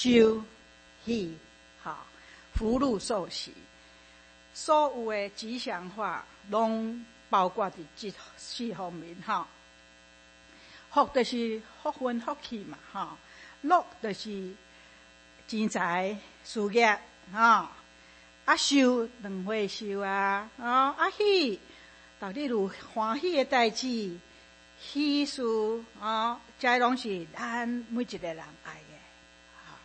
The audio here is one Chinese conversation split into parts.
受喜，福禄寿喜，所有的吉祥话拢包括伫这四方面福就是福分福气嘛禄就是钱财事业寿两岁寿喜逐日有欢喜的代志，喜事这拢是咱每一个人爱的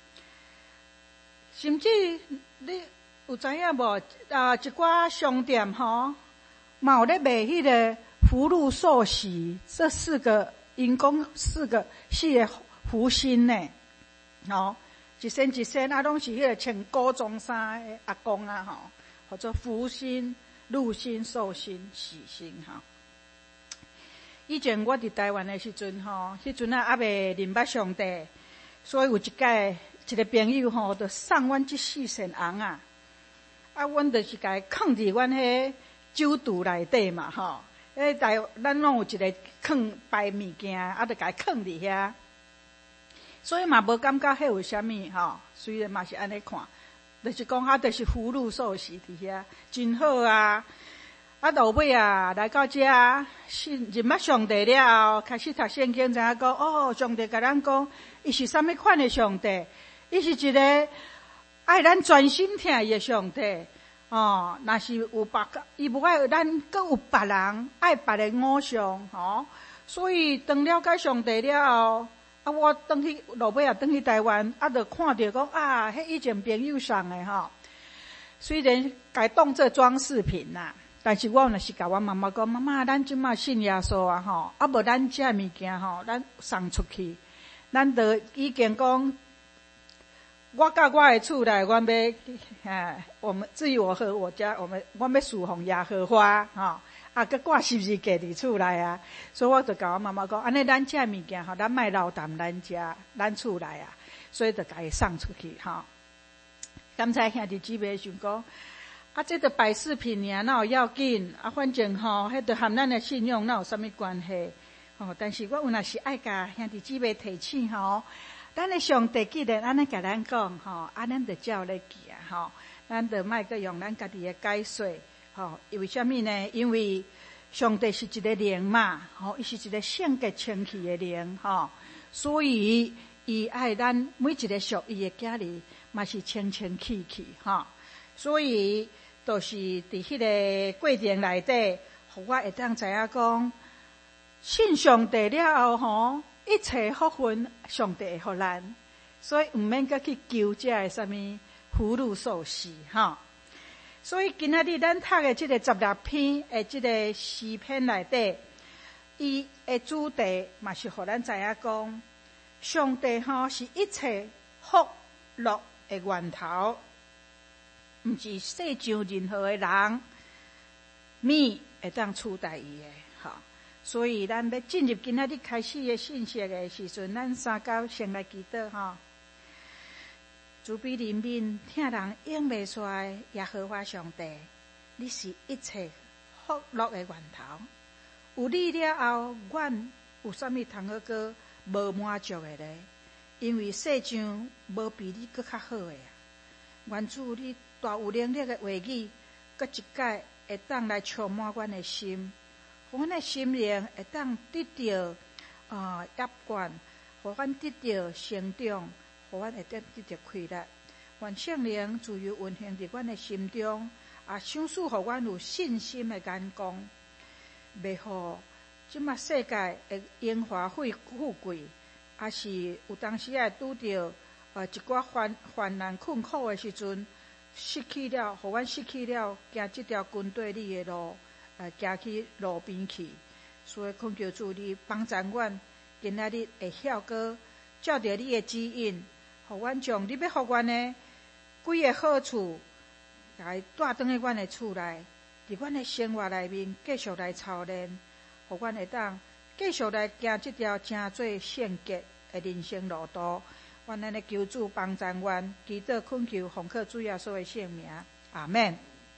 甚至你有知影无？一寡商店嘛有咧卖迄个福禄寿喜这四个，因讲四个福星呢一身一身拢是迄个穿古装衫的阿公或者福星、禄星、寿星、喜星以前我伫台湾的时阵迄阵还未认捌上帝，所以有一届一个朋友就送阮这4仙红阮就是甲伊放伫阮迄酒肚内底嘛咱拢有一个放摆物件就甲伊放伫遐，所以嘛无感觉迄有啥物虽然嘛是安尼看，就是讲就是福禄寿喜伫遐真好落尾来到这认捌上帝了后，开始读圣经，知影讲上帝甲咱讲，伊是啥物款的上帝？伊是一个爱咱专心听伊的上帝若是有伊无爱咱，阁有别人爱别的偶像所以当了解上帝了后我落尾转去台湾就看到讲迄以前朋友送的虽然该当做装饰品但是我若是甲阮妈妈讲，妈妈，咱即马信耶稣无咱这物件咱送出去，咱就已经讲，我甲我的厝内，阮要我们至于我和我家，我要侍奉耶和华佮挂十字架伫厝内所以我就甲阮妈妈讲，安尼咱这物件咱莫留淡咱厝内所以就甲伊送出去刚才兄弟姊妹想讲。这个摆饰品哪有要紧反正迄就和咱的信用哪有啥物关系但是我有若是爱甲兄弟姊妹提醒咱的上帝既然安尼甲咱讲咱就照咧行咱就莫阁用咱家己的解说因为什么呢？因为上帝是一个灵嘛伊是一个圣洁清气的灵所以伊爱咱每一个属伊的家里嘛是清清气气所以就是伫迄个过程内底，互我会当知影讲，信上帝了后一切福分上帝会互咱，所以毋免阁去求这个啥物福禄寿喜所以今仔日咱读的这个16篇的这个诗篇内底，伊的主题嘛是互咱知影讲，上帝是一切福禄的源头。毋是世上任何的人物会当取代伊的所以咱要进入今仔日开始的信息的时阵，咱三角先来祈祷慈悲怜悯听人应袂出来耶和华上帝，你是一切福禄的源头，有你了后阮有啥物通好个无满足的咧？因为世上无比你搁较好的愿主你大有能力的话语，搁一届会当来充满阮的心，互阮的心灵会当得到压管，互阮得到成长，互阮会当得到快乐。愿圣灵自由运行伫阮的心中，想使互阮有信心的眼光，袂互即马世界的荣华富贵，是有当时会拄着一寡患难困苦的时阵。失去了，互阮失去了，行这条军队里的路，行去路边去。所以恳求主你帮助阮，今仔日会晓个照着你的指引，互阮将你要互阮的几个好处，来带转去阮的厝内，伫阮的生活内面继续来操练，互阮会当继续来行这条真做圣洁的人生路途。愿咱的求主帮助阮，祈祷恳求奉靠主耶稣的圣名，阿们。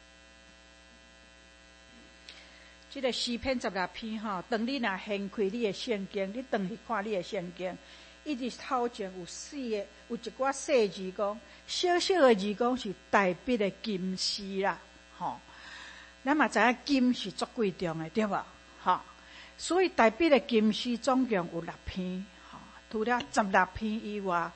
这个诗篇16篇当你若掀开你的圣经，你转去看你的圣经， 一直头前有有一寡细字讲，小小的字讲是大笔的金丝啦，吼。咱嘛知影金是足贵重的，对吧？吼，所以大笔的金丝总共有6篇，吼，除了16篇以外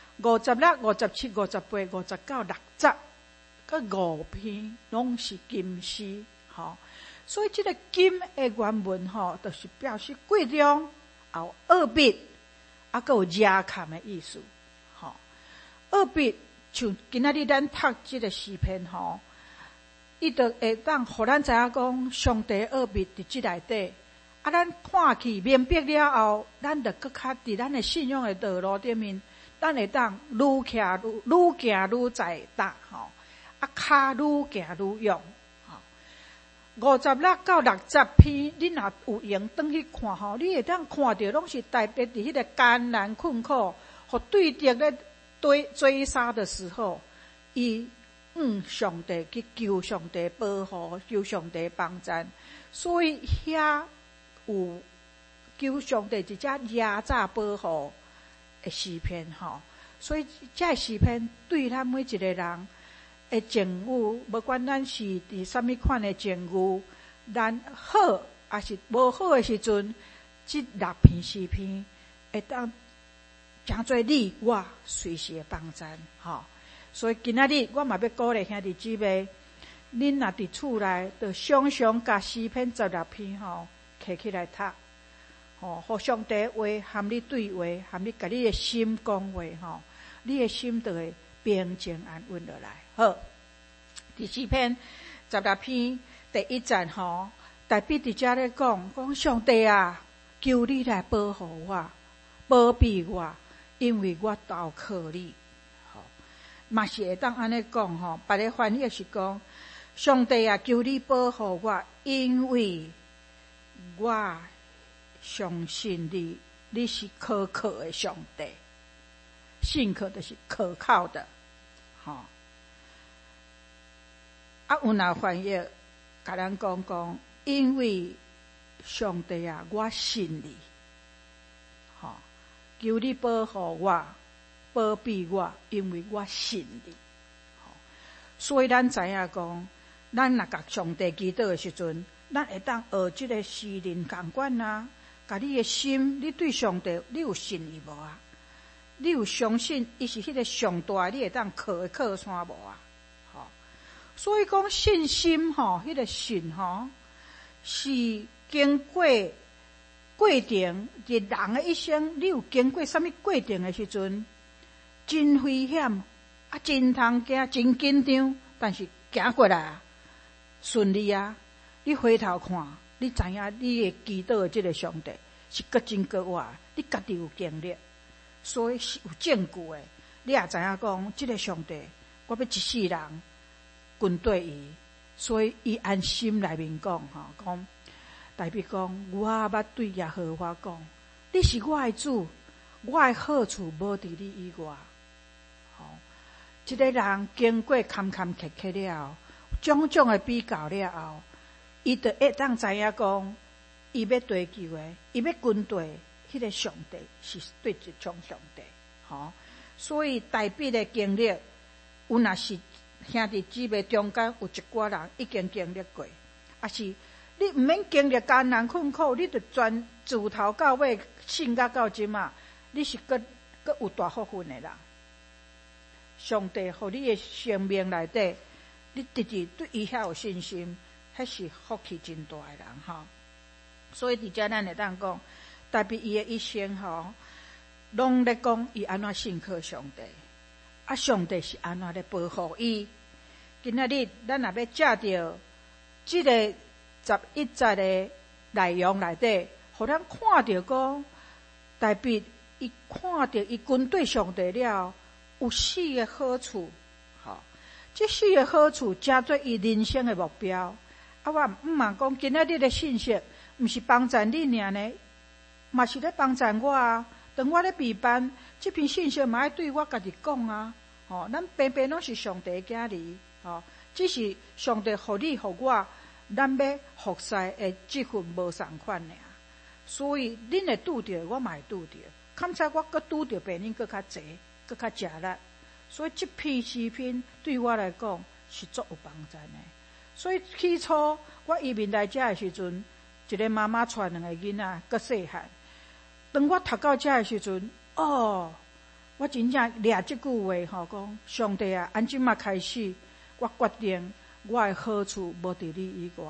，56、57、58、59、60，佮5篇拢是金丝，吼。所以这个金的原文吼，就是表示贵重，有2笔，还佫有热坎的意思，吼。2笔像今仔日咱读这个诗篇吼。伊就会当互咱知影讲，上帝奥秘伫即内底。啊，咱看去明白了后，咱就搁较伫咱的信仰的道路顶面，咱会当愈行愈在达吼，啊，脚愈行愈勇吼。56到60篇，你若有闲转去看吼，你会当看到拢是代表伫迄个艰难困苦，互对敌咧追杀的时候，伊。上帝去求上帝保护，求上帝帮咱，所以遐有求上帝一只压榨保护的诗篇吼。所以这诗篇对咱每一个人的境遇，无管咱是伫什么款的境遇，咱好还是无好的时阵，这6篇诗篇会当诚做你我随时的帮咱吼。所以今仔日我嘛要鼓励兄弟姊妹，恁若伫厝内，就常常甲诗篇16篇吼摕起来读，吼，互上帝话含你对话，含你甲你的心讲话吼，你的心就会平静安稳落来。好，第诗篇16篇第1节吼，大笔伫遮咧讲上帝啊，求你来保护我，保庇我，因为我投靠你。嘛是会当安尼讲吼，别个翻译是讲，上帝啊，求你保护我，因为我相信你，你是可靠的上帝，信靠的是可靠的，吼。啊，有哪翻译甲咱讲，因为上帝啊，我信你，吼，求你保护我。保庇我，因为我信你。所以咱知影讲，咱若甲上帝祈祷的时阵，咱会当学这个诗人共款啊。甲你的心，你对上帝，你有信伊无啊？你有相信伊是迄个上大，你会当靠山无啊？吼，所以讲信心吼，迄个信吼，是经过程，伫人的一生，你有经过什么过程的时阵？真危险，啊，真通惊，真紧张，但是行过来啊，顺利啊！你回头看，你知影你的祈祷的这个上帝是搁真搁活，你家己有经历，所以是有证据的。你也知影讲，这个上帝，我要一世人跟对伊，所以伊安心内面讲吼，讲代表讲，我捌对耶和华讲，你是我的主，我的好处无伫你以外。一个人经过坎坷坷了，种种的比较了后，伊就会当知影讲，伊要追求的，伊要跟对迄个上帝是对一种上帝，吼。所以大笔的经历，有若是兄弟姊妹中间有一寡人已经经历过，也是你毋免经历艰难困苦，你就全自头到尾信到即嘛，你是搁有大福分的人。上帝互你的生命内底，你直直对伊遐有信心，迄是福气真大的人吼。所以伫遮咱会当讲，代表伊的一生吼，拢咧讲伊安怎信靠上帝，啊，上帝是安怎咧保护伊。今仔日咱若要借着即个11节的内容内底，互咱看到讲，代表伊看到伊跟对上帝了。有4个好处，吼，这4个好处加做伊人生的目标。啊，我毋茫讲今仔日的信息，毋是帮助你尔呢，嘛是咧帮助我啊。当我咧备班，这篇信息嘛爱对我家己讲啊。吼，咱平平拢是上帝的囝儿，吼，只是上帝互你互我，咱要服侍的这份无同款尔。所以恁会拄着，我嘛会拄着。 刚才我搁拄着病人搁较济，搁较食力，所以这批视频对我来讲是足有帮助的。所以起初我移民来遮的时阵，一个妈妈带2个囡仔，搁细汉。当我读到遮的时阵，我真正掠这句话吼，讲上帝啊，安怎嘛开始，我决定我的好处无伫你以外。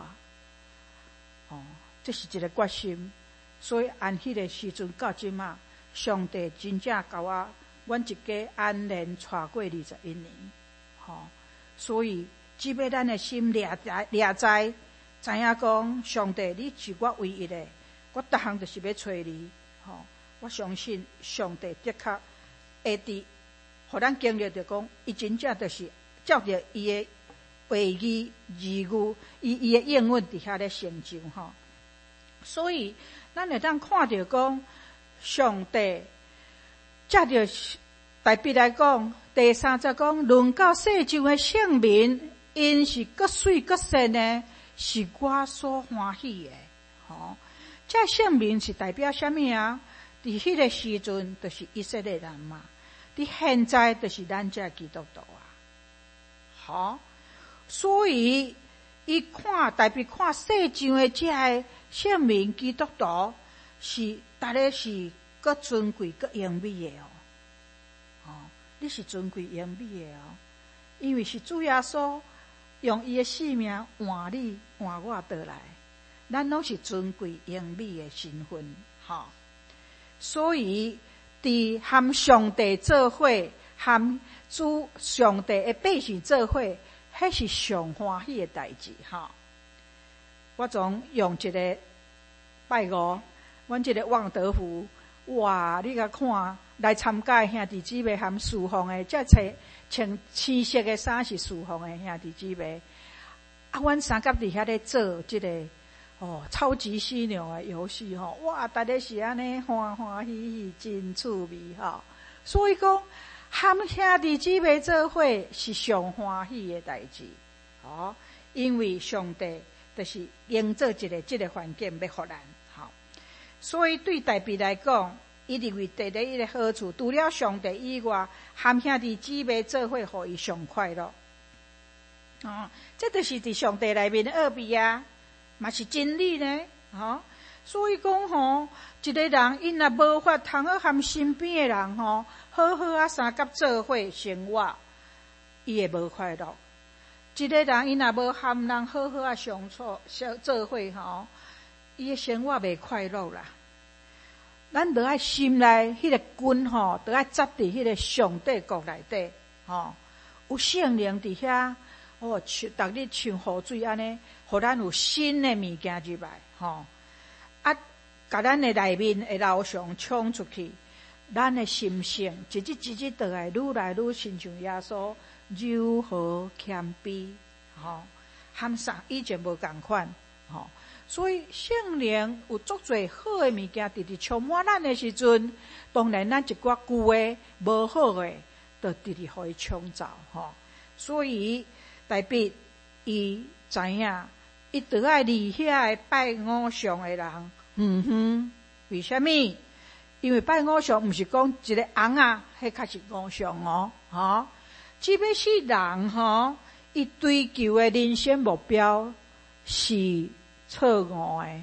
这是一个决心。所以按迄个时阵到即嘛，上帝真正甲阮一家安然带过21年。所以只要咱的心掠在，知影讲上帝你是我唯一的，我逐项就是要找你。我相信上帝的确会伫，互咱经历着讲，伊真正就是照着伊的话语、字句，伊的应允伫遐咧成就吼。所以咱会当看到讲，上帝借着大笔来讲，第30讲，论到世上的圣民，因是各水各善的，是我所欢喜的。这圣民是代表什么啊？伫迄个时阵，就是以色列人嘛；伫现在，就是咱这基督徒啊。所以伊特别看世上的这个圣民基督徒，是逐个是各尊贵、各荣美的你是尊贵、荣美的因为是主耶稣用伊的性命换你、换我倒来，咱拢是尊贵、荣美的身份所以伫和上帝做伙，和主上帝的百姓做伙，迄是上欢喜的代志我总用一个拜五，阮这个旺德福，哇！你甲看来参加的兄弟姊妹和侍奉的，这穿青色的衫是侍奉的兄弟姊妹。阮三甲伫遐咧做这个超级犀牛的游戏哇！大家是安尼欢欢喜喜，真趣味所以讲，和兄弟姊妹做伙是上欢喜的代志因为上帝就是营造这个环境要互咱所以对大笔来讲，伊认为第一个好处，除了上帝以外，和兄弟姊妹做伙，互伊上快乐这就是伫上帝内面的奥秘嘛是真理呢所以讲一个人因若无法通好和身边的人好好三甲做伙生活，伊会无快乐。一个人因若无和人好好相处做伙伊的生活袂快乐啦。咱得爱心内迄个根得爱扎伫迄个上帝国内底有圣灵伫遐逐日像雨水安尼，互咱有新的物件入来甲咱的内面会流上冲出去，咱的心性一日一日倒来愈来愈亲像耶稣，柔和谦卑和啥以前无共款所以圣灵有足侪好的物件直直充满咱的时阵，当然咱一寡旧的无好的就直直互伊冲走所以代表伊知影伊得爱离遐的拜偶像的人为什么？因为拜偶像毋是讲一个翁迄较是偶像只要是人伊追求的人生目标是错误的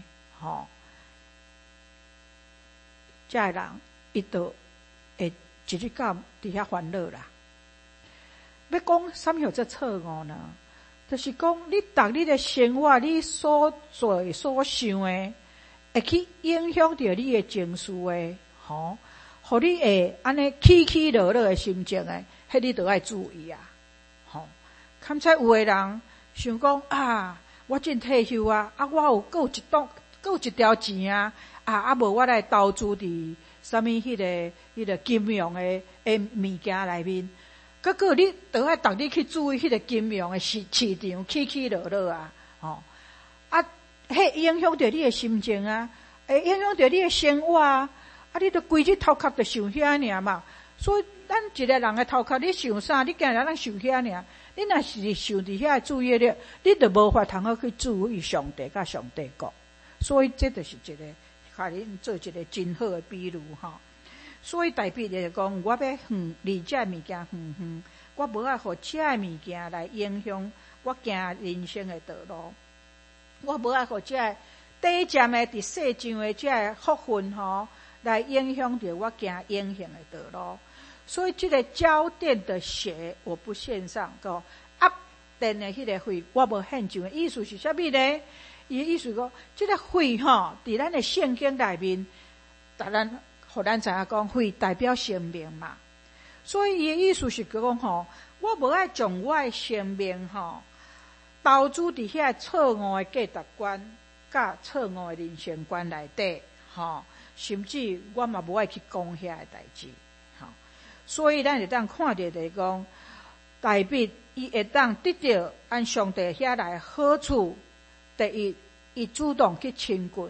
这个人伊就会一日到伫遐烦恼啦。要讲什么叫做错误呢？就是讲你逐日的生活，你所做所想的，会去影响到你的情绪的互你会安尼起起落落的心情的，迄你都要注意刚才有的人想讲我真退休我有够一条钱无我来投资伫什么迄个金融的物件内面，结果你都要逐日去注意迄个金融的市场起起落落迄影响到你的心情会影响到你的生活你都规日头壳就想遐尔嘛。所以咱一个人的头壳，你想啥，你竟然咱想遐尔。你若是想伫遐注意力，你就无法通好去注意上帝甲上帝国。所以这就是一个，甲恁做一个真好的比喻所以大笔就是讲，我要离这物件远，我无爱互这物件来影响我行人生的道路。我无爱互这短暂的伫世上的这福分来影响着我行永恒的道路。所以这个焦点的血我不献上，个压电的迄个血我无献上的意思是啥物呢？伊的意思讲，这个血伫咱的圣经内面，互咱知影讲，血代表生命嘛。所以伊的意思是讲我无爱将我的生命投资伫遐错误的价值观、甲错误的人生观内底甚至我嘛无爱去讲遐的代志所以咱会当看到就是讲，大笔伊会当得到按上帝遐来好处。第一，伊主动去亲近，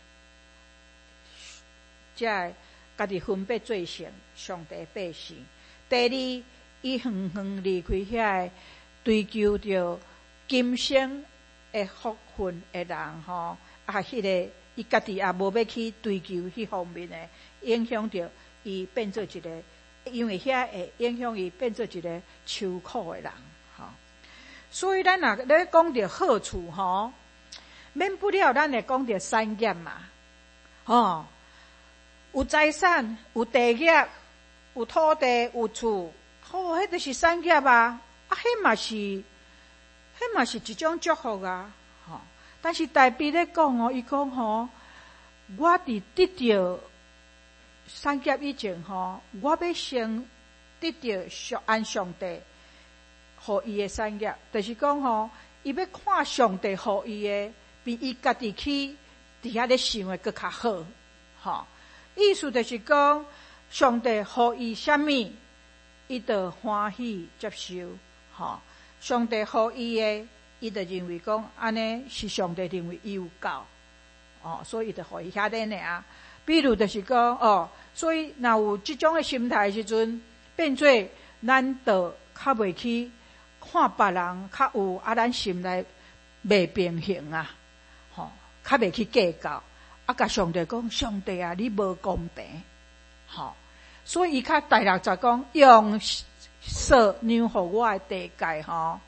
才家己分别做成上帝百姓。第二，伊远远离开遐追求着今生的福分的人迄个伊家己也无要去追求迄方面的，影响着伊变做一个，因为遐会影响伊变做一个愁苦的人所以咱若咧讲着好处免不了咱会讲着产业嘛有财产，有地业，有土地，有厝迄就是产业啊迄嘛是一种祝福啊但是大笔咧讲伊讲我伫得到产业以前我要先得到按上帝互伊的产业，就是讲伊要看上帝互伊的比伊家己去伫遐咧想的更较好意思就是讲上帝互伊啥物伊就欢喜接受上帝互伊的伊就认为讲安尼是上帝认为伊有够所以伊就互伊遐咧尔比如就是讲所以若有即种的心态的时阵，变做咱就较袂去看别人较有咱心内袂平衡较袂去计较甲上帝讲，上帝啊，你无公平所以伊较大力就讲用色让互我的地界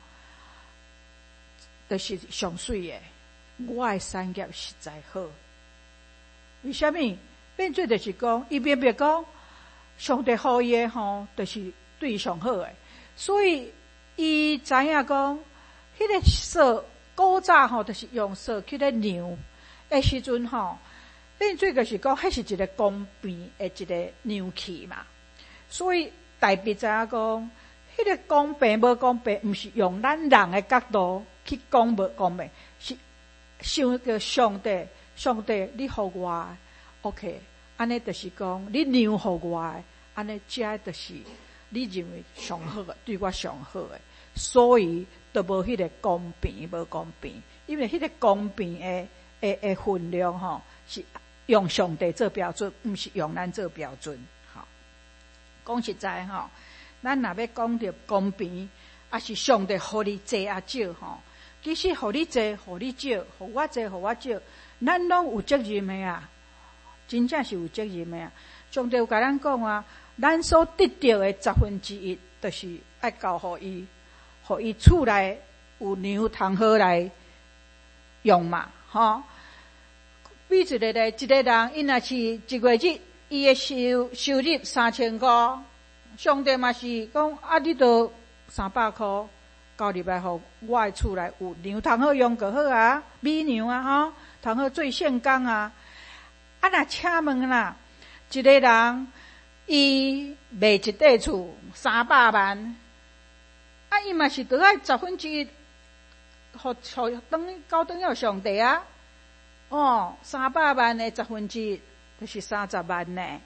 就是上水的，我的产业实在好。为什么？变做就是讲，伊明明讲上帝互伊的就是对上好的，所以伊知影讲，迄个色古早就是用色去咧量的时阵变做就是讲，迄是一个公平的一个量器嘛。所以大笔知影讲，迄个公平无公平，毋是用咱人的角度去讲无公平，是想个上帝你互我 OK， 安尼就是讲你量互我，安尼这就是你认为上好的，对我上好的，所以都无迄个公平，无公平，因为迄个公平的分量是用上帝做标准，毋是用咱做标准。讲实在咱若要讲到公平，也是上帝互你济啊少其实互你济，互你少，互我济，互我少，咱拢有责任的啊，真正是有责任的啊。上帝有甲咱讲咱所得到的1/10，就是爱交互伊，互伊厝内有粮通好来用嘛，比一个咧，一个人伊若是1月日，伊的收入3500，上帝嘛是讲你都300块。交入来，互我的厝内有粮通好用就好啊，米粮通好做现工啊。若请问啦，一个人伊卖一块厝300万，伊嘛是得爱1/10，互交等于上帝啊。300万的1/10就是30万呢。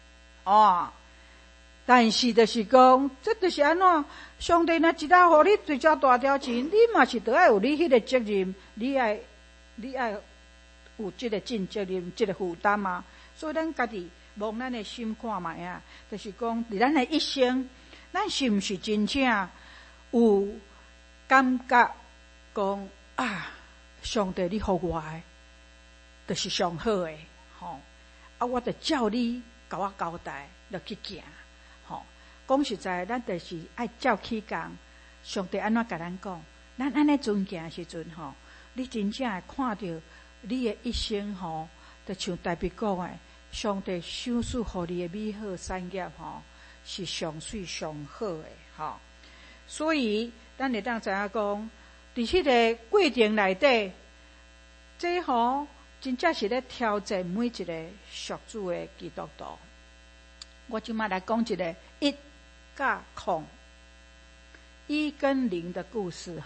但是就是讲，这就是安怎？上帝若一日互你最少大条钱，你嘛是得爱有你迄个责任，你爱有这个尽责任，这个负担啊。所以咱家己望咱的心看卖啊，就是讲，伫咱的一生，咱是毋是真正有感觉讲上帝你互我的，就是上好的我就照你甲我交代。 就去行。讲实在，咱就是爱照起工。上帝安怎甲咱讲？咱安尼尊行时阵你真正会看到你的一生就像大卫讲的，上帝赏赐互你的美好产业是上水上好的所以咱会当知影讲，伫迄个过程内底，这真正是咧挑战每一个属主的基督徒。我即摆来讲一个1甲0 1跟0的故事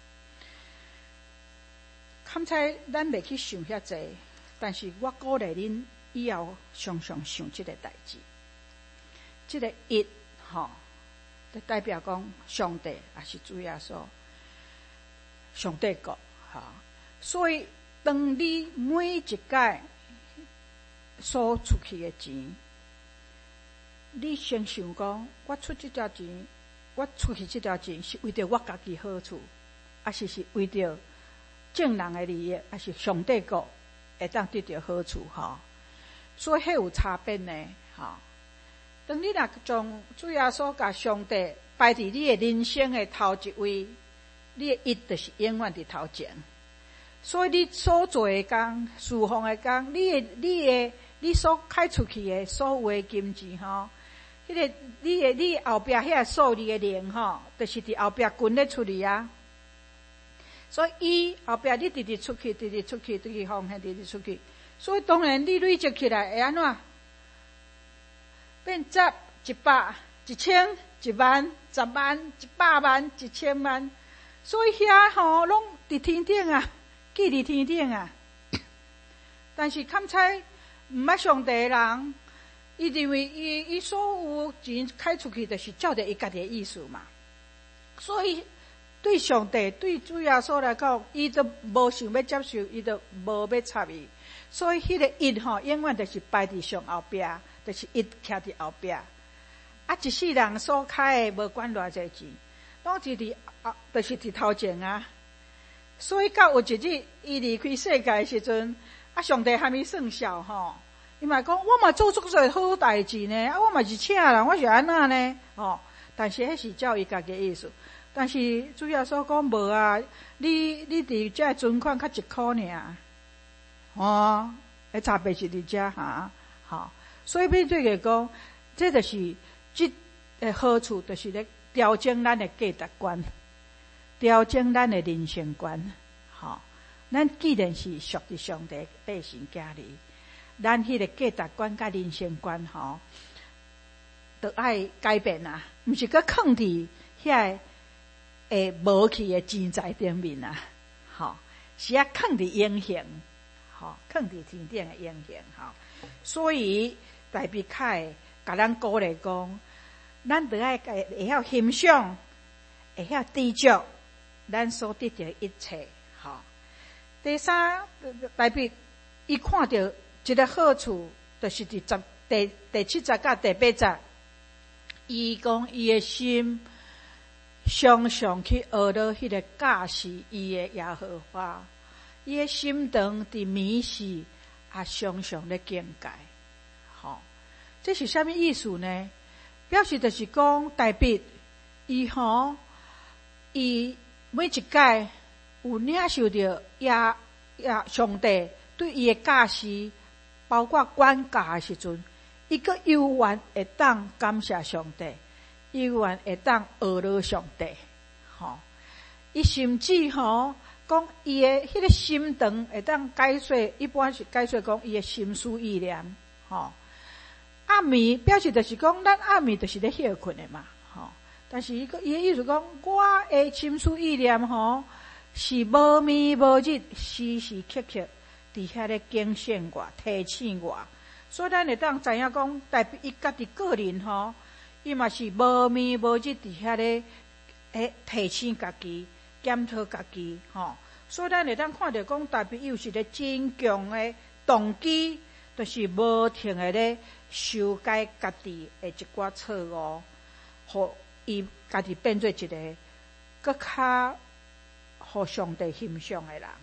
刚才咱袂去想遐济，但是我鼓励恁以后常常想这个代志。这个1就代表讲上帝也是主耶稣，上帝国所以当你每一届所出去的钱，你先想讲，我出这条钱，我出去这条钱是为着我家己好处，还是为着众人的利益，还是上帝国会当得到好处所以迄有差别呢当你若将主耶稣甲上帝摆伫你的人生的头一位，你的1就是永远伫头前。所以你所做的工、侍奉的工，你所开出去的所有的金钱迄个你后壁遐数字的零就是伫后壁滚咧出去啊。所以伊后壁你直直出去，直直出去，直直奉献，直直出去。所以当然你累积起来会安怎？变10、100、1000、10000、10万、100万、1000万。所以遐拢伫天顶啊，记伫天顶啊。但是勘彩毋捌上帝的人，伊认为伊所有钱开出去，就是照着伊家己的意思嘛。所以对上帝、对主耶稣来讲，伊都无想要接受，伊都无要插伊。所以迄个1永远就是摆伫上后壁，就是1徛伫后壁。一世人所开的无管偌济钱，拢是伫就是伫头前啊。所以到有一日伊离开世界的时阵，上帝还没算数伊嘛讲，我嘛做足侪好代志呢，我嘛是请人，我是安那呢但是迄是照伊家己的意思。但是主耶稣讲无啊，你伫遮存款较1块尔差别是伫遮所以变做个讲，这就是这好处，就是咧调整咱的价值观，调整咱的人生观咱既然是属于上帝百姓家里，咱迄个价值观甲人生观都爱改变啊，毋是搁放伫遐无去的钱财顶面啊是要放伫永恒放伫天顶的永恒所以大卫凯甲咱鼓励讲，咱都爱会晓欣赏，会晓知足咱所得到一切第三，大卫伊看到一个好处，就是第70甲第80，伊讲伊的心常常去学到迄个驾驶伊的耶和华，伊的心肠伫迷失，也常常咧敬戒这是啥物意思呢？表示就是讲大卫伊每一届有领受到上帝对伊的教示，包括管教的时阵，伊个永远会当感谢上帝，永远会当学了上帝伊甚至讲伊的迄个心肠会当解说，一般是解说讲伊的心思意念暗暝表示就是讲咱暗暝就是咧休困的嘛但是伊的意思讲，我的心思意念是无眠无日，时时刻刻伫遐咧警醒我、提醒我。所以咱会当知影讲，代表伊家己个人伊嘛是无眠无日伫遐咧提醒家己、检讨家己所以咱会当看到讲，代表伊有是咧真强的动机，就是无停的咧修改家己的一寡错误，互伊家己变做一个更较互上帝欣赏的人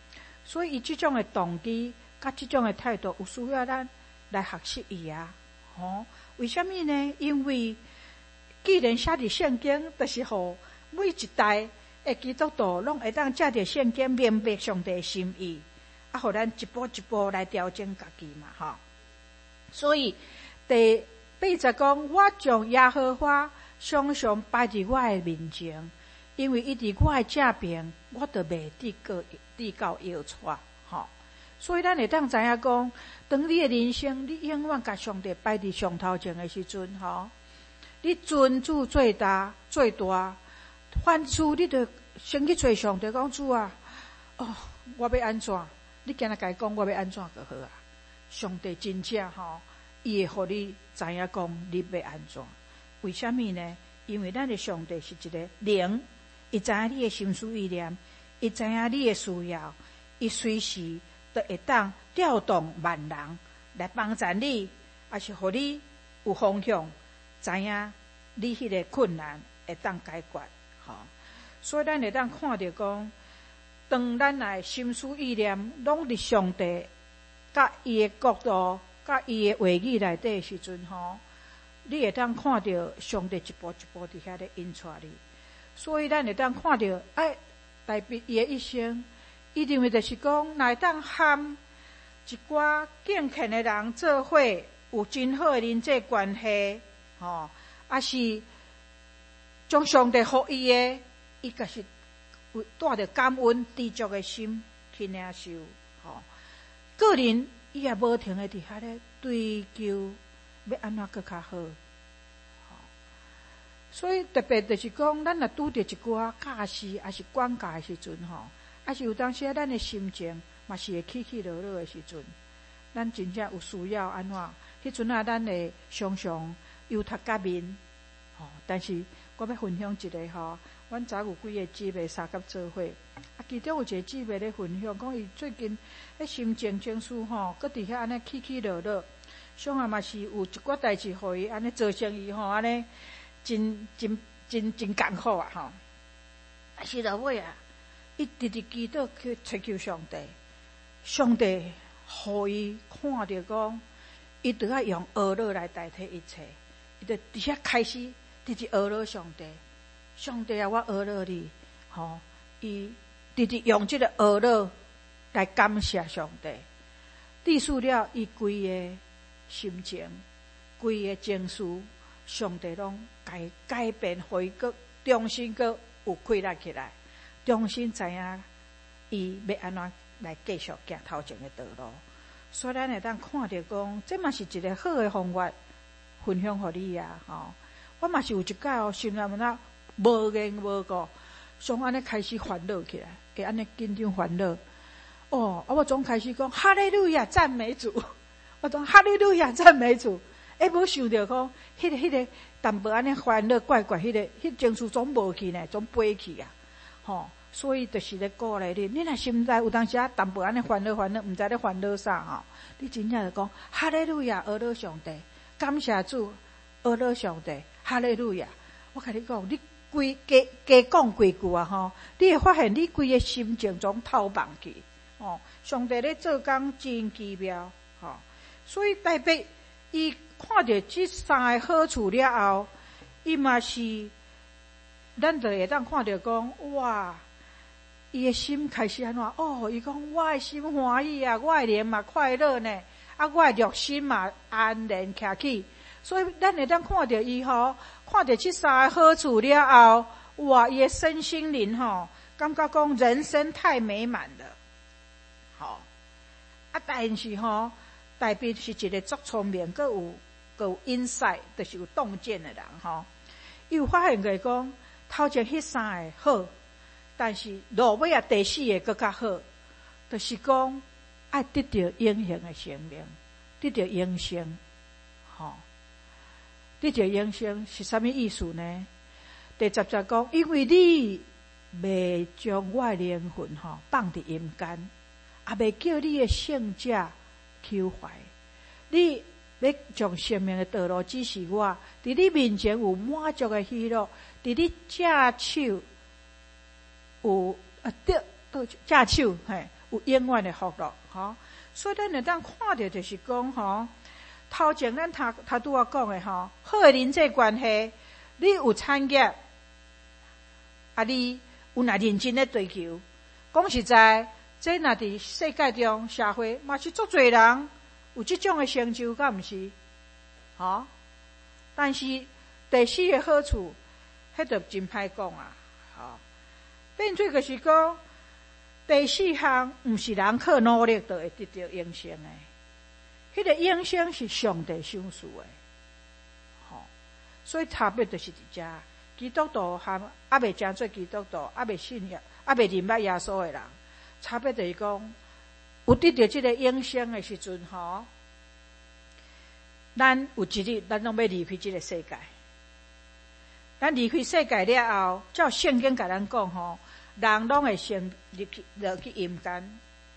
所以伊这种的动机甲这种的态度，有需要咱来学习伊为什么呢？因为既然写伫圣经，就是互每一代的基督徒拢会当借着圣经明白上帝的心意，互咱一步一步来调整家己嘛，所以第80讲，我将耶和华常常摆伫我的面前，因为伊伫我的正边，我就袂抵到摇错，所以咱会当知影讲，当你的人生，你永远甲上帝摆伫上头前的时阵，你尊主最大，凡事你就先去找上帝讲主啊，我要安怎？你今仔甲伊讲我要安怎就好啊？上帝真正伊会互你知影讲你要安怎？为什么呢？因为咱的上帝是一个灵，伊知影你的心思意念，伊知影你的需要，伊随时都会当调动万人来帮助你，也是互你有方向，知影你迄个困难会当解决。所以咱会当看到讲，当咱来心思意念拢伫上帝甲伊的角度、甲伊的话语内底的时阵，你会当看到上帝一步一步伫遐咧引带你。所以咱会当看到，代表伊的一生，伊认为就是讲，来当和一寡敬虔的人做伙，有真好的人际关系，也是将上帝予伊的。伊就是带着感恩知足的心去领受，个人伊也无停的伫遐咧追求要安怎更较好，所以特别就是讲，咱若拄着一寡教师还是管教的时阵，还是有当时咱的心情嘛是会起起落落的时阵，咱真正有需要安怎？迄阵啊，咱会常常忧头甲面，但是我要分享一个阮昨有几个姊妹相甲做伙，其中有一个姊妹咧分享，讲伊最近迄心情情绪搁伫遐安尼起起落落，上下嘛是有一寡代志互伊安尼造成伊安尼真艰苦啊但是到尾啊，伊直直祈祷去祈求上帝，上帝互伊看着讲，伊就要用学乐来代替一切，伊就伫遐开始直直学乐上帝。上帝啊，我学乐你，伊直直用这个学乐来感谢上帝，致使了伊规个心情、规个情绪，上帝拢改变，互伊个重新个有开力起来，重新知影伊要安怎来继续行头前的道路。所以咱会当看到讲，这嘛是一个好的方法，分享互你啊！我嘛是有一摆心内面无言无语，上安尼开始烦恼起来，会安尼紧张烦恼。我总开始讲哈利路亚赞美主，我讲哈利路亚赞美主。无想到讲，迄个淡薄安尼烦恼怪，迄情绪总无去呢，总飞去啊。所以就是咧鼓励你，你若心内有当时淡薄安尼烦恼，毋知咧烦恼啥你真正就讲哈利路亚，阿拉上帝，感谢主，阿拉上帝，哈利路亚。我甲你讲，你加讲几句啊你会发现你规个心情总透放去上帝咧做工真奇妙所以代表伊看到这三个好处了后，伊嘛是咱就会当看到讲哇，伊的心开始安怎伊讲我的心欢喜啊，我的灵嘛快乐呢，我的肉心嘛安然徛起。所以咱会当看到伊看到这三个好处了后，哇，伊的身心灵感觉讲人生太美满了。但是代表是一个足聪明，佫有 insight， 就是有洞见的人伊有发现过讲头前迄三个好，但是落尾第四个佫较好，就是讲爱得到永恒的生命，得到永生得到永生是啥物意思呢？第10节讲，因为你未将我的灵魂放伫阴间，也未叫你的圣者求怀。你要将生命的道路指示我，伫你面前有满足的喜乐，伫你正手有正手有永远的福乐所以咱会当看到就是讲头前咱头拄仔讲的吼，好的人际关系，你有产业，你有若认真咧追求，讲实在，这若伫世界中社会，嘛是足侪人有即种的成就，敢毋是？吼，但是第四个好处，迄就真歹讲啊，吼，变做就是讲，第四项毋是人靠努力就会得到永生的。迄个永生是上帝赏赐的，吼，所以差别就是伫遮，基督徒和还未真做基督徒，还未信仰，还未认捌耶稣的人，差别就是讲，有得到这个永生的时阵，吼，咱有一日咱拢要离开这个世界，咱离开世界了后，照圣经甲咱讲，吼，人拢会先落去阴间。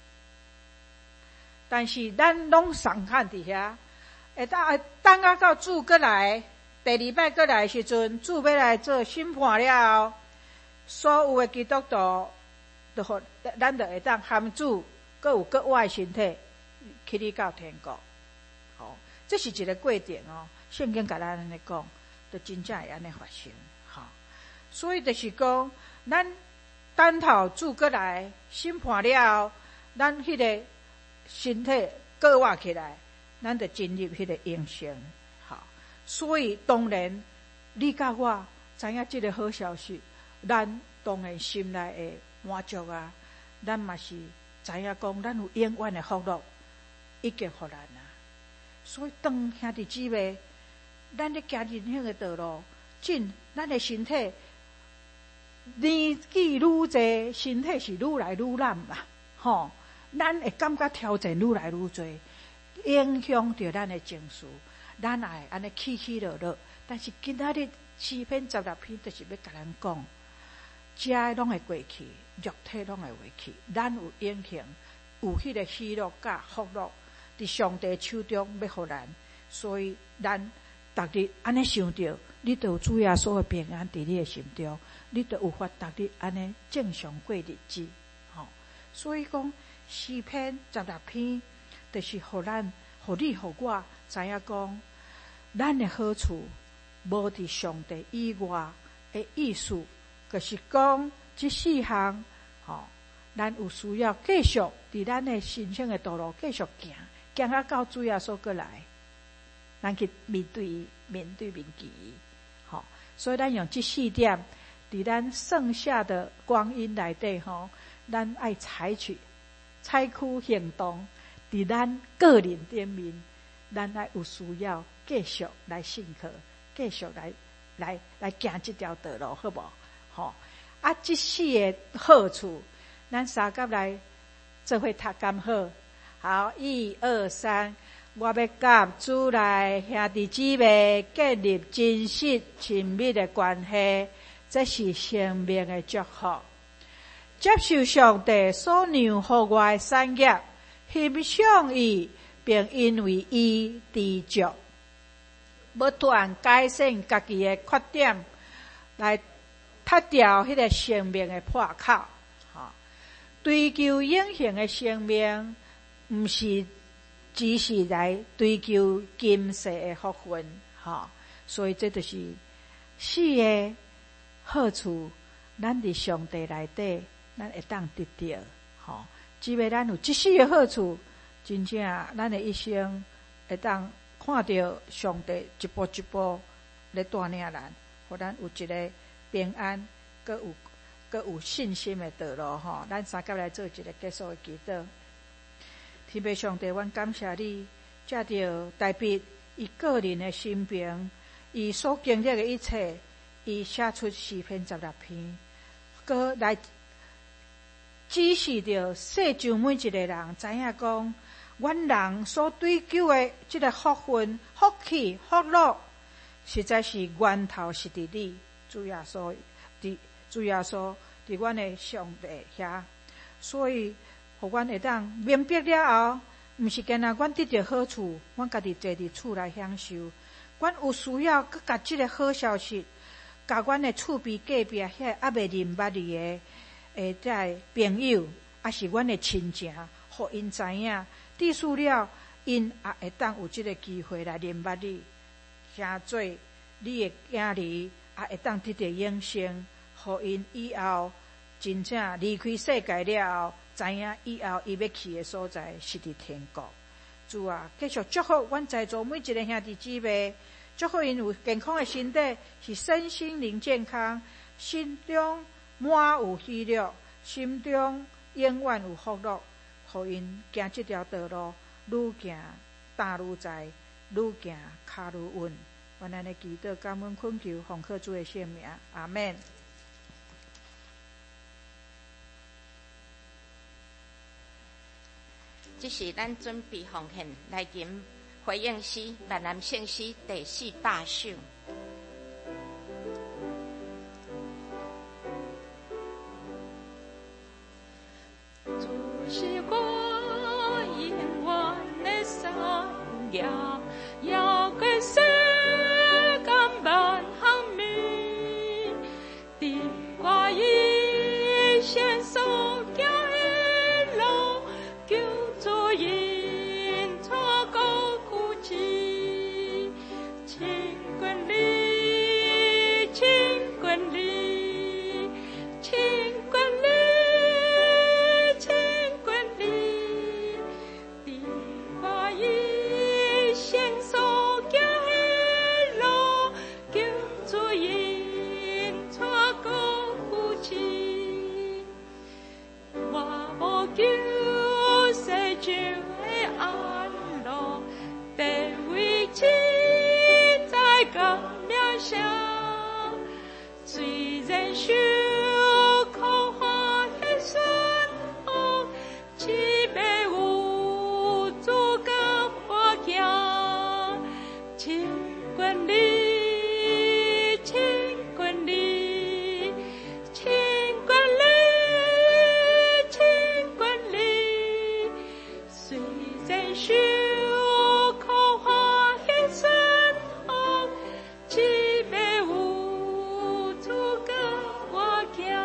但是咱拢上看伫遐，等啊到主过来，第二摆过来的时阵，主要来做审判了后，所有的基督徒，咱就会当含主，各有各我的身体，去你到天国。好，这是一个过程哦。圣经甲咱安尼讲，就真正会安尼发生。好，所以就是讲，咱等候主过来审判了后，咱迄个身体各活起来，咱就进入迄个永生。好，所以当然，你甲我知影这个好消息，咱当然心内会满足啊。咱嘛是知影讲，咱有永远的福乐，已经互咱啊。所以当兄弟姊妹，咱咧行人生的道路，咱的身体年纪愈侪，身体是愈来愈烂嘛，吼。咱会感觉挑战愈来愈多，影响到咱的情绪，咱也会安尼起起落落。但是今仔日诗篇16篇就是要甲咱讲，遮拢会过去，肉体拢会过去，咱有永恒，有迄个喜乐甲福乐，伫上帝手中要互咱。所以咱逐日安尼想着，你就有主耶稣的平安伫你的心中，你就有法逐日安尼正常过日子。吼，所以讲。诗篇16篇，就是互咱、互你、互我知影讲，咱的好处无伫上帝以外的意思，就是讲这四项，吼，咱有需要继续伫咱的人生的道路继续行啊到主耶稣过来，咱去面对面见伊，吼，所以咱用这4点，伫咱剩下的光阴内底，吼，咱爱采取行动，伫咱个人顶面，咱爱有需要继续来信靠，继续来行这条道路，好无？吼，这4个好处，咱三甲来做伙读甘好。好，1、2、3，我要甲主内兄弟姊妹建立真实亲密的关系，这是生命的祝福。接受上帝所让予我的产业，欣赏伊，并因为伊知足，不断改善家己的缺点，来踢掉迄个生命的破口。追求永恒的生命，毋是只是来追求今世的福分。所以这就是4个好处，咱伫上帝内底。咱会当得到，吼！只要咱有这4个好处，真正咱的一生会当看到上帝一步一步来带领咱，互咱有一个平安，搁有信心的道路，吼！咱三甲来做一个结束的祈祷。天父上帝，阮感谢你，借着大卫伊个人的心病，伊所经历的一切，伊写出诗篇16篇，搁来。指示着世上每一个人知影讲，阮人所追求的这个福分、福气、福乐，实在是源头是伫你主耶稣，伫阮的上帝遐。所以，互阮会当明白了后，毋是干那阮得到好处，阮家己坐伫厝内享受。阮有需要搁甲这个好消息，甲阮的厝边隔壁遐还未认捌你的。在朋友，还是阮的亲情，互因知影，致使了因也会当有这个机会来认捌你，成做你的囝儿，也会当得到永生，互因以后真正离开世界了后，知影以后伊要去的所在是伫天国。主啊，继续祝福阮在座每一个兄弟姊妹，祝福因有健康的身体，是身心灵健康，心中满有喜乐，心中永远有福乐，互因行这条道路，愈行大愈在，愈行脚愈稳。愿咱的祈祷感恩恳求，奉靠主的圣名，阿们。 这是咱准备奉献来吟回应诗闽南圣诗第400首。 就是我永远的山崖，要跟世间万行面，地挂一线所行的路，叫做因错过苦情，请管理，请管理，请管理。虽然受苦花的酸痛，只要有主甲我行，请管理，请管理，请管理，请管理。虽然受苦花的酸痛，只要有主甲我行，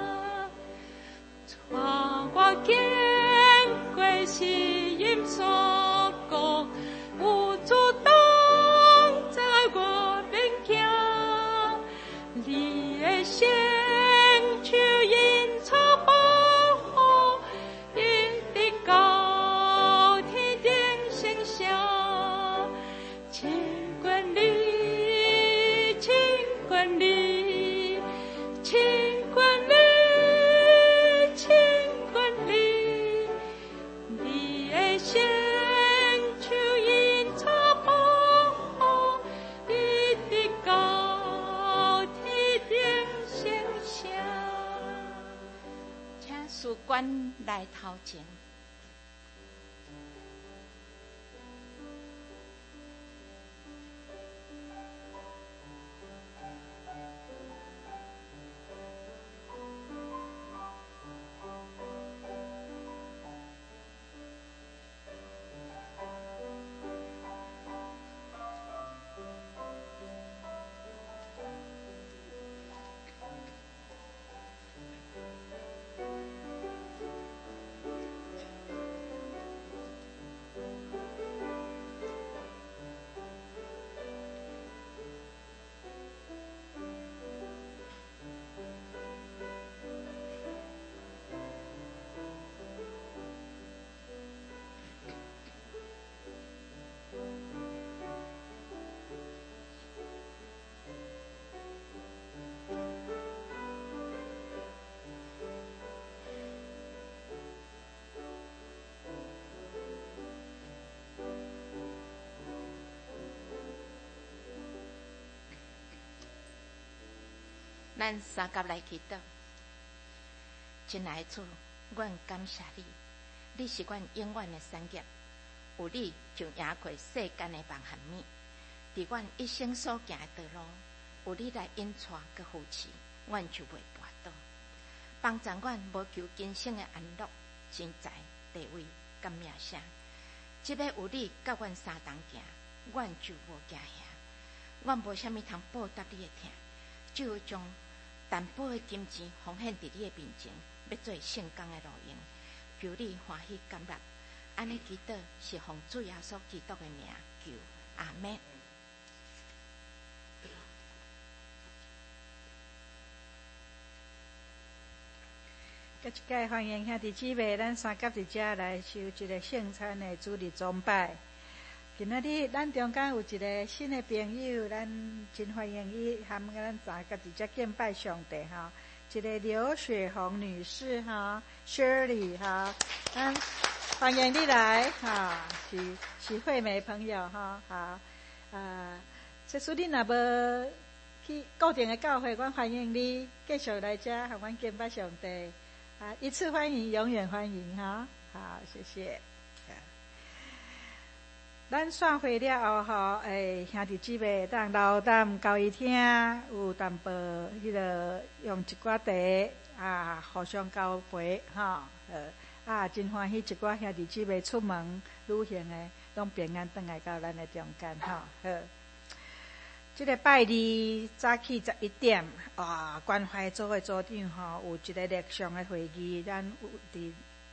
带我经过死荫山谷，有主挡在我面行，你的圣手因草保护，一直到天顶升上，请管理，请管理，请管理，请管理，你的圣手因草保护，一直到天顶升上。 请士官来头前。咱三甲来祈祷，亲爱的主，阮感谢你，你是阮永远的产业，有你就赢过世间的万项面。伫阮一生所行的道路，有你来引带佮扶持，阮就袂跋倒。帮助阮无求今生的安乐、钱财、地位、甲名声，即要有你甲阮相同行，阮就无惊吓。阮无啥物通报答你的疼，只有将淡薄的金钱奉献伫你的面前，要做圣工的路用，求你欢喜感纳， 安尼祈祷是奉主耶稣基督的名求，阿们。 各一届欢迎兄弟姊妹，咱三甲伫遮来受一个圣餐的主日崇拜。今仔日咱中间有一个新的朋友，咱真欢迎伊含咱三甲伫遮敬拜上帝哈。一个刘雪红女士哈 ，Shirley 哈，咱欢迎你来哈，是惠美朋友哈，好，即使你若无去固定的教会，阮欢迎你继续来遮，和阮敬拜上帝。一次欢迎，永远欢迎哈！好，谢谢。咱散会了后吼，兄弟姊妹当留淡交伊听，有淡薄迄个用一寡茶互相交陪吼。真欢喜一寡兄弟姊妹出门旅行的，拢平安回来到咱的中间吼。好。这个拜二早起11点，关怀组的组长吼有一个立项的会议，咱有伫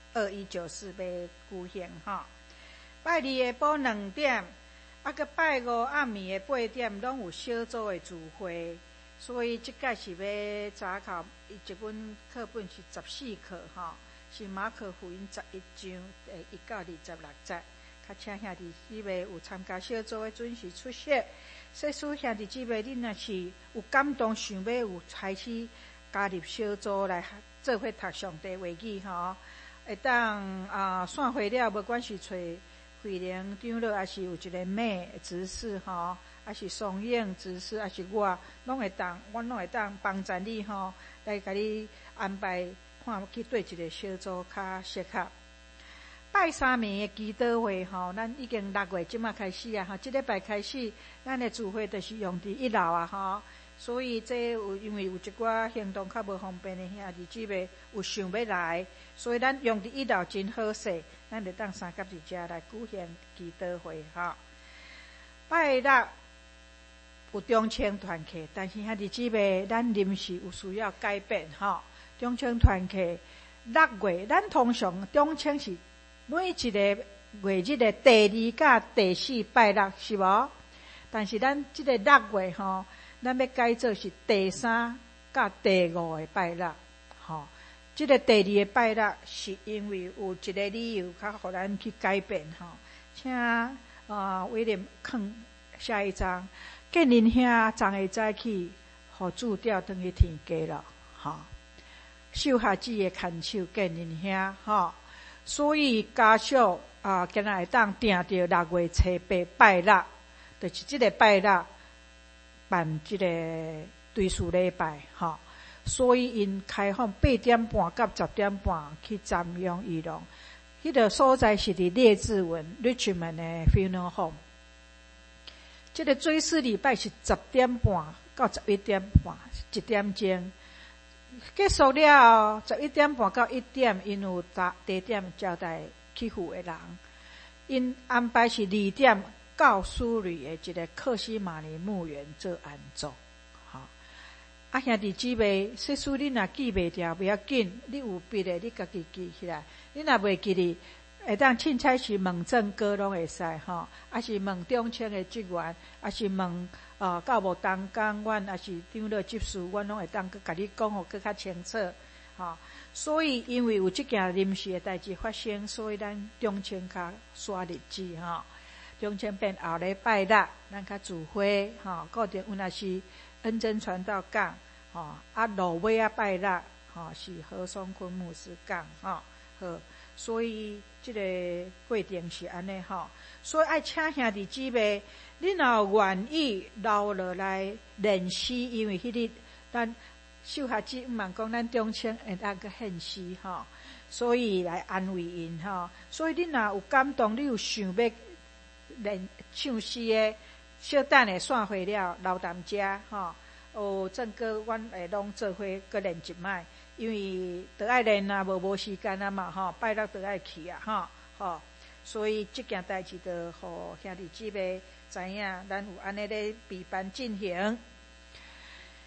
2194要举行吼。拜二下晡2点，个拜五暗暝的8点，拢有小组的聚会，所以即届是要查考一本课本是14课吼，是马可福音11章1到26节。较请兄弟姊妹有参加小组的准时出席。说书兄弟姊妹，恁若是有感动，想要有开始加入小组来做伙读上帝话语吼，会当散会了，无管是找慧玲长老，还是有一个妹执事吼，还是松影执事，还是我拢会当帮助你吼，来甲你安排看去对一个小组较适合。拜三暝的祈祷会吼，咱已经6月即马开始啊，即礼拜开始，咱的聚会就是用伫1楼啊吼，所以这因为有一寡行动较无方便的兄弟姊妹有想要来，所以咱用伫1楼真好势，咱就当三甲伫遮来举行祈祷会吼。拜六有中青团契，但是兄弟姊妹，咱临时有需要改变吼。中青团契6月，咱通常中青是每一个月日的第2甲第4拜六是无？但是咱这个6月吼，咱要改做是第3甲第5的拜六吼。这个第2个拜六是因为有一个理由，较互咱去改变吼。请威廉看下一章，建林兄昨下早起，互主调转去天家了吼。秀下子的牵手建林兄吼。所以家属今仔会当定着6月初8拜六，就是这个拜六办这个追思礼拜吼。所以因开放8点半到10点半去瞻仰仪容，迄个所在是伫列治文 Richmond 的 Funeral Home。这个追思礼拜是10点半到11点半，1点钟。结束了11点半到1点，因有地点交代去赴的人，因安排是2点到苏里的一个克西马尼墓园做安葬。好，兄弟姊妹，说书恁若记袂掉不要紧，你有笔的你家己记起来。你若袂记哩，会当凊彩是问正哥拢会使吼，还是问中青的职员，还是问教务同工，阮也是长老执事，阮拢会当去甲你讲互更较清楚吼。所以因为有即件临时的代志发生，所以咱中青较刷日子吼。中青变后礼拜六，咱较聚会吼，固定有若是恩真传道讲吼，落尾拜六吼是何松坤牧师讲吼，好。所以这个规定是安尼吼，所以爱请兄弟姊妹，你若愿意留落来练诗，因为迄日咱秀下子毋茫讲咱中青会当去献诗吼，所以来安慰因吼。所以你若有感动，你有想要练唱诗的，小等下散会了留淡遮吼。正哥，阮会拢做伙搁练一摆。因为得爱练啊，无时间啊嘛吼，拜六得爱去啊吼，所以这件代志就互兄弟姊妹知影，咱有安尼咧备办进行。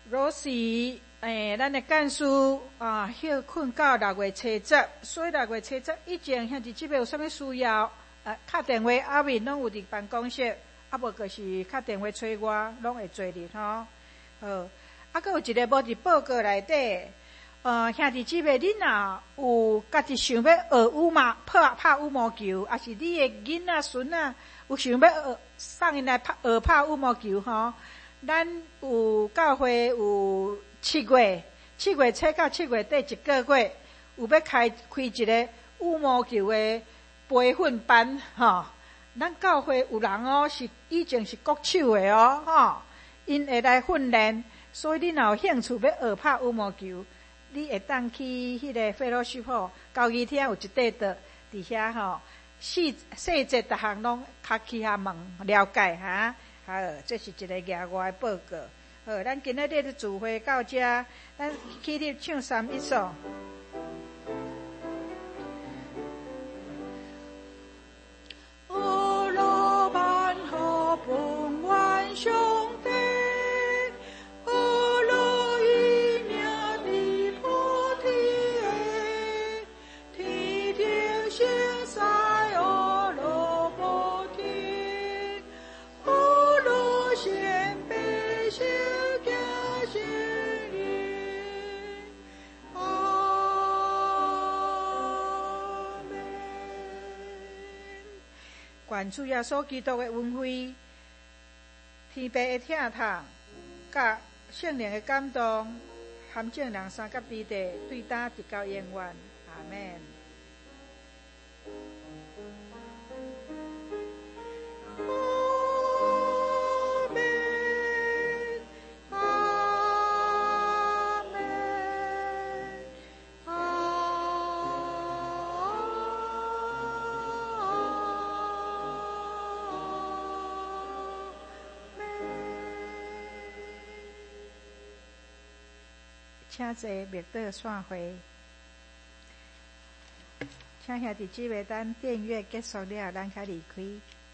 若是咱的干事休困到6月初10，所以6月初10以前兄弟姊妹有啥物需要，打电话阿面拢有伫办公室，无就是打电话找我，拢会做哩吼。好，搁有一个无伫报告内底，兄弟姊妹，恁若有家己想要学拍羽毛球，还是你的囡仔孙仔有想要送因来拍羽毛球吼？咱有教会有7月初到7月底1个月，有要开一个羽毛球的培训班吼。咱教会有人是以前是国手的吼，因会来训练，所以你若有兴趣要学拍羽毛球，你会当去迄个费罗师傅交谊厅有一块桌伫遐吼，细节逐项拢较去遐问了解哈。好，这是一个额外的报告。好，咱今仔日的聚会到这，咱起立唱3一首。罗班河本万兄弟，罗一命的菩提，天天现在罗菩提，罗先辈修家心里，阿门。愿主耶稣基督的恩惠、天父的疼痛、甲圣灵的感动，含正人三甲地地对答直到永远。阿门。请坐，默祷散会。请兄弟姊妹，等电乐结束了，咱较离开。